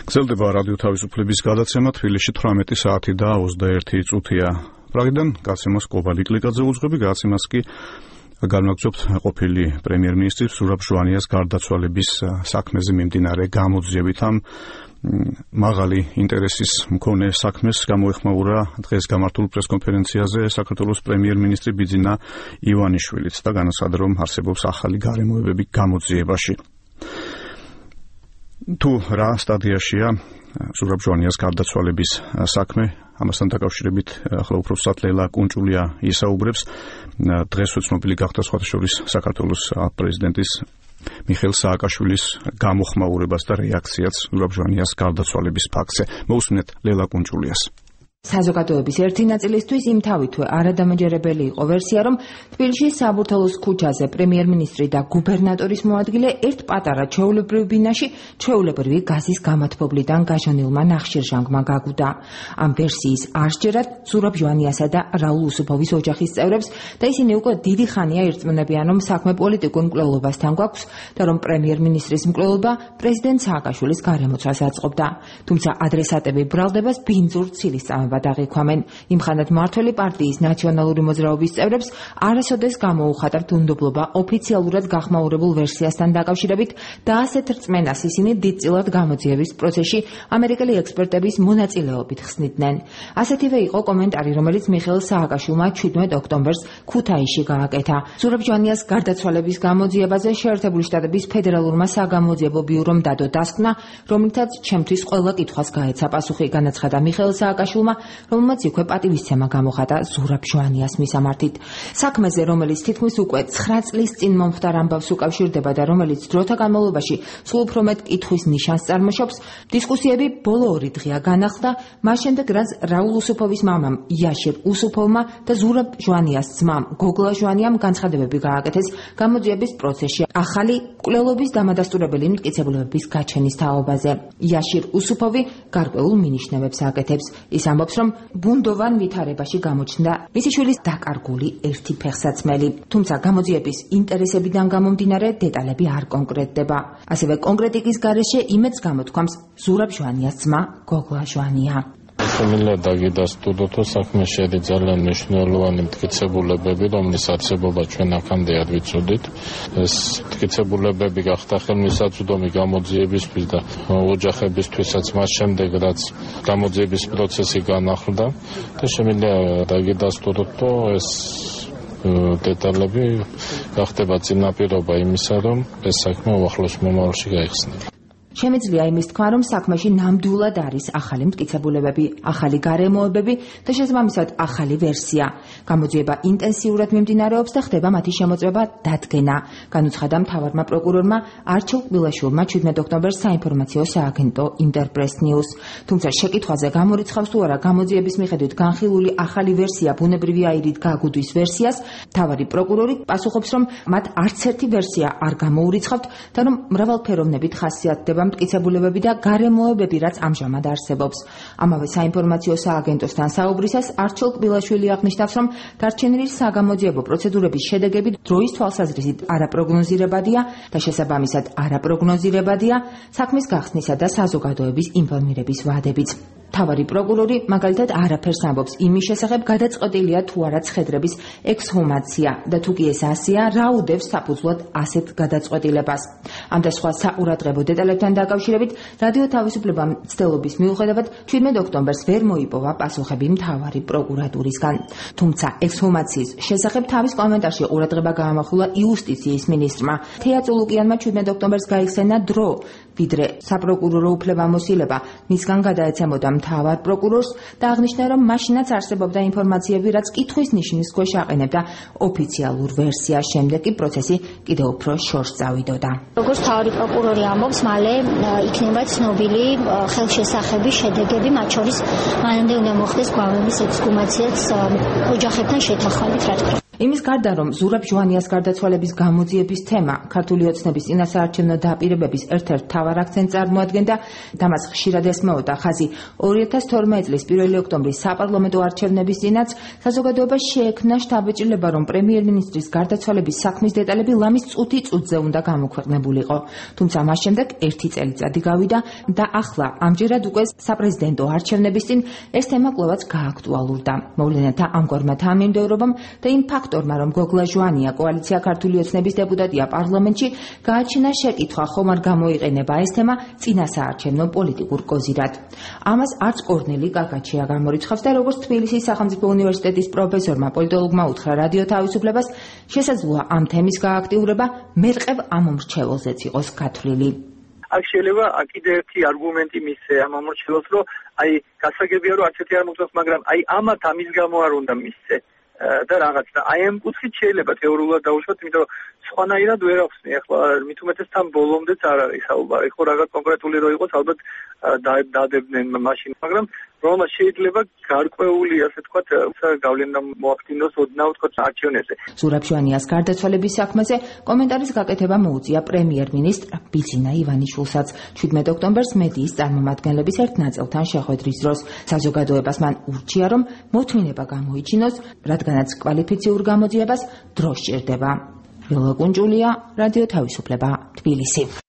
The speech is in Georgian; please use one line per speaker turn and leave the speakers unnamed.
გრძელდება რადიო თავისუფლების გადაცემა თბილისში 18 საათი და 21 წუთია. პრაღიდან გაცემას კობალი კლიკაძე უძღვები, გადაცემას კი განვაგრძობთ ყოფილი პრემიერ-მინისტრის ზურაბ ჟვანიას გარდაცვალების საქმეზე მიმდინარე გამოძიებით. ამ მაღალი ინტერესის მქონე საქმეს გამოეხმაურა დღეს გამართულ პრესკონფერენციაზე საქართველოს პრემიერ-მინისტრი ბიძინა ივანიშვილიც და განაცხადა, რომ არსებობს ახალი გარემოებები გამოძიებაში. თუ რა სტადიაშია ზურაბ ჟვანიას გარდაცვალების საქმე, ამასთან დაკავშირებით ახლა უფროსად ლელა კუნჭულია ისაუბრებს. დღეს უცნობილი გახდა სხვათა შორის საქართველოს პრეზიდენტის მიხეილ სააკაშვილის გამოხმაურებას და რეაქციაც ზურაბ ჟვანიას გარდაცვალების ფაქტზე. მოусმინეთ ლელა კუნჭულიას.
საზოგადოების ერთი ნაწილისთვის იმთავითვე არადამაჯერებელი იყო ვერსია, რომ თბილისის საბურთალოს ქუჩაზე პრემიერ-მინისტრი და გუბერნატორის მოადგილე ერთ პატარა ჩვეულებრივ ბინაში ჩვეულებრივი გაზის გამათბობლიდან გაჟონილმა ნახშირჟანგმა გაგუდა. ამ ვერსიის არსჯერად ზურაბ ჟვანიასა და რაულ უსუფოვის ოჯახის წევრებს და ისინი უკვე დიდი ხანია ირწმუნებიან, რომ საქმე პოლიტიკურ მკვლელობასთან გვაქვს და რომ პრემიერ-მინისტრის მკვლელობა პრეზიდენტ სააკაშვილის გარემოცვას აწყობდა. თუმცა ადრესატები ბრალდებას ბინძურ ცილისწამებად აღიქვამენ. იმხანად მმართველი პარტიის ნაციონალური მოძრაობის წევრებს არასოდეს გამოუხატართ უნდობლობა ოფიციალურად გახმაურებულ ვერსიასთან დაკავშირებით და ასეთ რწმენას ისინი დიდწილად გამოძიების პროცესში ამერიკელი ექსპერტების მონაწილეობით ხსნიდნენ. ასეთივე იყო კომენტარი, რომელიც მიხეილ სააკაშვილმა 17 ოქტომბერს ქუთაისში გააკეთა. ზურაბ ჟვანიას გარდაცვალების გამოძიებაზე შეერთებული შტატების ფედერალურმა საგამოძიებო ბიურომ დადო დასკვნა, რომლითაც ჩემთვის ყველა კითხვას გაეცა პასუხი, განაცხადა მიხეილ სააკაშვილმა, რომელმაც იქვე პატივისცემა გამოხატა ზურაბ ჟვანიას მისამართით. საქმეზე, რომელიც თითქმის უკვე 9 წლის წინ მომხდარ ამბავს უკავშირდება და რომელიც დროთა განმავლობაში სულ უფრო მეტ კითხვის ნიშანს წარმოშობს, დისკუსიები ბოლო 2 დღეა განახლდა, მას შემდეგ, რაც რაულ უსუფოვის მამამ იაშირ უსუფოვმა და ზურაბ ჟვანიას ძმამ გოგლა ჟვანიამ განცხადებები გააკეთეს გამოძიების პროცესში ახალი მკვლელობის დამადასტურებელი მტკიცებულებების გაჩენის თაობაზე. იაშირ უსუფოვი გარკვეულ მინიშნებებს აკეთებს. ის ამბობს, რომ ბუნდოვან ვითარებაში გამოჩნდა მისი შვილის დაკარგული ერთი ფეხსაცმელი. თუმცა გამოძიების ინტერესებიდან გამომდინარე დეტალები არ კონკრეტდება. ასევე კონკრეტიკის გარეშე იმედს გამოთქვამს ზურაბ ჟვანიას ძმა გოგლა ჟვანია.
შემიძლია დაგიდასტუროთ, რომ საქმე შედი ძალიან მნიშვნელოვანი მტკიცებულებები, რომლის არსებობა ჩვენ აქამდე არ ვიცოდით. ეს მტკიცებულებები გახდა ხელმისაწვდომი გამოძიებისთვის და ოჯახებისთვისაც მას შემდეგ, რაც გამოძიების პროცესი განახლდა და შემიძლია დაგიდასტუროთ, რომ ეს დეტალები გახდება წინაპირობა იმისა, რომ ეს საქმე უახლოს მომავალში გაიხსნება.
შემიძლია იმის თქვა, რომ საქმეში ნამდვილად არის ახალი მტკიცებულებები, ახალი გარემოებები და შესაბამისად ახალი ვერსია. გამოძიება ინტენსიურად მიმდინარეობს და ხდება მათი შემოწმება დადგენა, განუცხადა მთავარმა პროკურორმა არჩილ კბილაშვილმა 17 ოქტომბერს საინფორმაციო სააგენტო ინტერპრეს ნიუს. თუმცა შეკითხვაზე გამორიცხავს თუ არა გამოძიების მიხედვით განხილული ახალი ვერსია ბუნებრივი აირით გაგუდვის ვერსიას, მთავარი პროკურორი პასუხობს, რომ მათ არც ერთი ვერსია არ გამოურიცხავთ და რომ მრავალფეროვნებით ხასიათდება მტკიცებულებები და გარემოებები, რაც ამჟამად არსებობს. ამავე საინფორმაციო სააგენტოსთან საუბრისას არჩილ კბილაშვილი აღნიშნავს, რომ დარჩენილი საგამოძიებო პროცედურების შედეგები დროის თვალსაზრისით არაპროგნოზირებადია და შესაბამისად არაპროგნოზირებადია საქმის გახსნისა და საზოგადოების ინფორმირების ვადებიც. მთავარი პროკურორი მაგალითად არაფერს ამბობს იმის შესახებ, გადაწყვეტილია თუ არა ცხედრების ექსჰუმაცია და თუ კი ეს ასეა, რა უდევს საფუძვლად ასეთ გადაწყვეტილებას. ამ და სხვა საყურადღებო დეტალებთან დაკავშირებით რადიო თავისუფლებამ ცდელობის მიუხედავად 17 ოქტომბერს ვერ მოიპოვა პასუხები მთავარი პროკურატურისგან. თუმცა ექსჰუმაციის შესახებ თავის კომენტარში ყურადღება გაამახვილა იუსტიციის მინისტრმა. თეა წულუკიანმა 17 ოქტომბერს გაიხსენა დრო, ვიდრე საპროკურორო უფლებამოსილება მისგან გადაეცემოდა მთავარ პროკურორს და აღნიშნა, რომ მაშინაც არსებობდა ინფორმაციები, რაც კითხვის ნიშნის ქვეშ აყენებდა ოფიციალურ ვერსიას. შემდეგ კი პროცესი კიდევ უფრო შორს წავიდოდა.
როგორც მთავარი პროკურორი ამბობს, მალე იქნება ცნობილი ხელშესახების შედეგები, მათ შორის მანამდე უნდა მოხდეს გვამების ექსჰუმაციაც ოჯახებთან შეთანხმებით, რა თქმა უნდა.
იმის გარდა, რომ ზურაბ ჟვანიას გარდაცვალების გამოძიების თემა ქართული ოცნების წინასაარჩევნო დააპირებების ერთ-ერთ მთავარ აქცენტს წარმოადგენდა და მას ხშირად ესმეოდა ხაზი 2012 წლის 1 ოქტომბრის საპარლამენტო არჩევნების წინაც საზოგადოებას შეექმნა შთაბეჭდილება, რომ პრემიერ-მინისტრის გარდაცვალების საქმის დეტალები ლამის წუთი წუთზე უნდა გამოქვეყნებულიყო. თუმცა მას შემდეგ ერთი წელიწადი გავიდა და ახლა ამჯერად უკვე საპრეზიდენტო არჩევნების წინ ეს თემა კვლავაც გააქტუალურდა. მოვლენათა ამგვარმა თანმიმდევრობამ და იმ ფაქტორმა, რომ გოგლა ჟვანია კოალიცია ქართული ოცნების დეპუტატია პარლამენტში, გააჩინა შეკითხვა, ხომ არ გამოიყენება ეს თემა წინასაარჩევნო პოლიტიკურ კოზირად. ამას არც კორნელი კაკაჩია გამორიცხავს და როგორც თბილისის სახელმწიფო უნივერსიტეტის პროფესორმა პოლიტოლოგმა უთხრა რადიო თავისუფლებას, შესაძლოა ამ თემის გააქტიურება მერყევ ამომრჩეველზეც იყოს გათვლილი.
აქ შეიძლება კიდე ერთი არგუმენტი მისცე ამ ამორჩეველს, რომ გასაგებია, რომ არც ერთი არ მოხდეს, მაგრამ ამათ ამის გამო არ უნდა მისცე და რაღაც და ამ კუთხით შეიძლება თეორიულად დაუშვათ, იმიტომ რომ სხვანაირად ვერ ახსნი. ახლა მით უმეტეს თან ბოლომდეც არ არის საუბარი. ხო რაღაც კონკრეტული რო იყოს, ალბათ დადებდნენ მაშინ, მაგრამ რომელმაც შეიძლება გარკვეული, ასე თქვათ, გავლენა მოახდინოს ოდნავ თქვათ არჩევნებზე.
ზურაბ ჟვანიას გარდაცვალების საქმეზე კომენტარის გაკეთება მოუწია პრემიერ-მინისტრ ბიძინა ივანიშვილსაც 17 ოქტომბერს მედიის წარმომადგენლების ერთ ნაწილთან შეხვედრის დროს. საზოგადოებას მან ურჩია, რომ მოთმინება გამოიჩინოს, რადგანაც კვალიფიციურ გამოძიებას დრო სჭირდება. ვილო კუნჯულია, რადიო თავისუფლება, თბილისი.